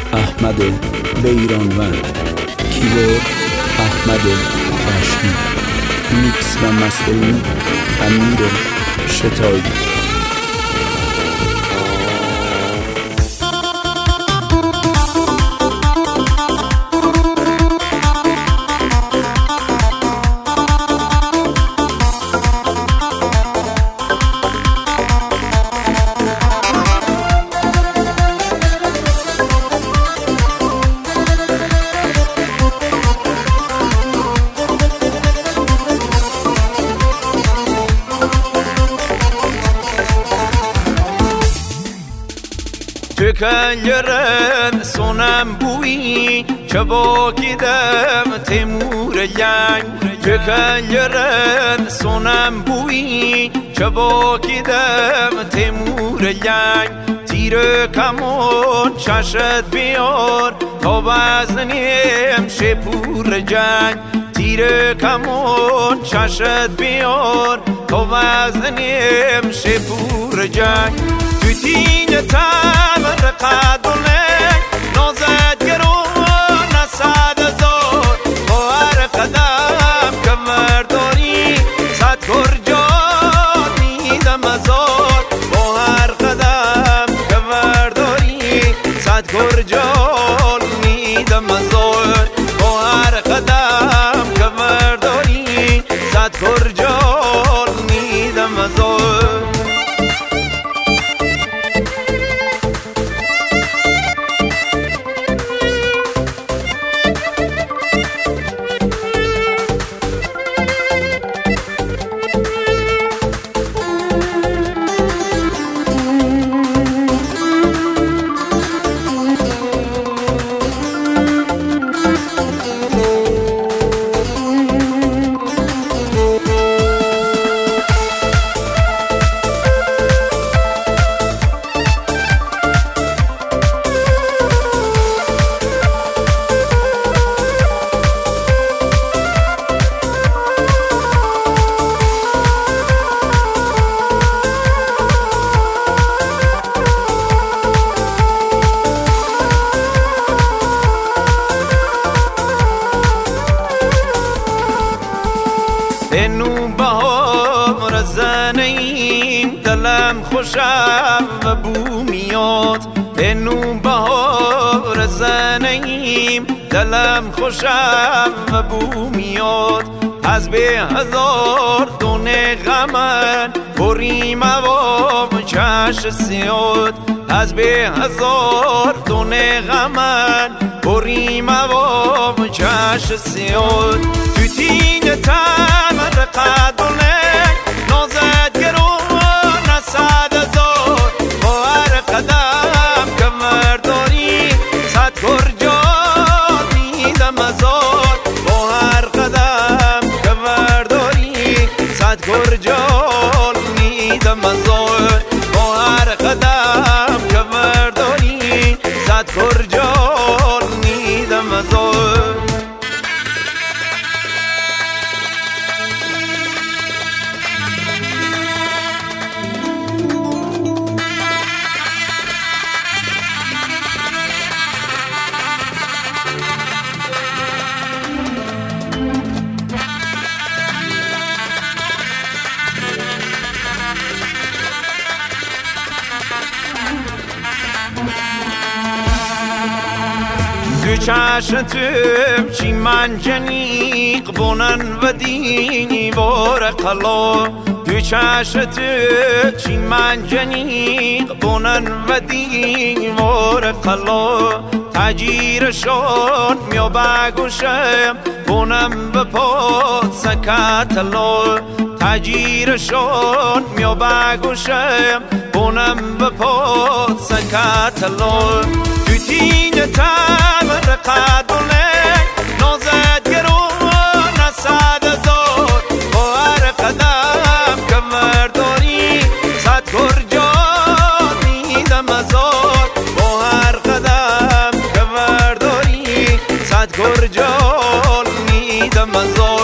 احمد بیرانوند، کیبورد احمد رشمی، میکس و مسترینگ امیر شتایی. تو کنگرم سونم بویی چه باکیدم تیمور جنگ. تو کنگرم سونم بویی چه باکیدم تیمور جنگ. تیر کمون چشت بیار تا بزنیم شپور جنگ. تیر کمون چشت بیار تا بزنیم شپور جنگ. تو تین تمر قدونه نازد گرون صد هزار. با هر قدم که مرداری صد کرجان میدم ازار. با هر قدم که مرداری صد کرجان میدم ازار. با هر قدم که مرداری صد کرجان میدم ازار. اینو بهار زنیم دلم خوشم و بو میاد. اینو بهار زنیم دلم خوشم و بو میاد. از به هزار دونه غمن بریم عوام چش سیاد. از به هزار دونه غمن بریم عوام چش سیاد. تو تین تمر قدونه نازد گرون صد هزار. با هر قدم که مرداری صد کرجان میدم ازار. با هر قدم که مرداری صد کرجان میدم ازار. با هر قدم که مرداری صد کرجان میدم ازار. تو چشتم چی منجنیق بونن و دینی وار قلا. تو چشتم چی منجنیق بونن و دینی وار قلا. تجیرشان میو بگوشم بونم به پاد سکتلا. تجیرشان میو بگوشم بونم به پاد سکتلا. تو تین تمر قدونه نازد گرون صد هزار. با هر قدم که مرداری صد کرجان میدم ازار. با هر قدم که مرداری صد کرجان میدم ازار.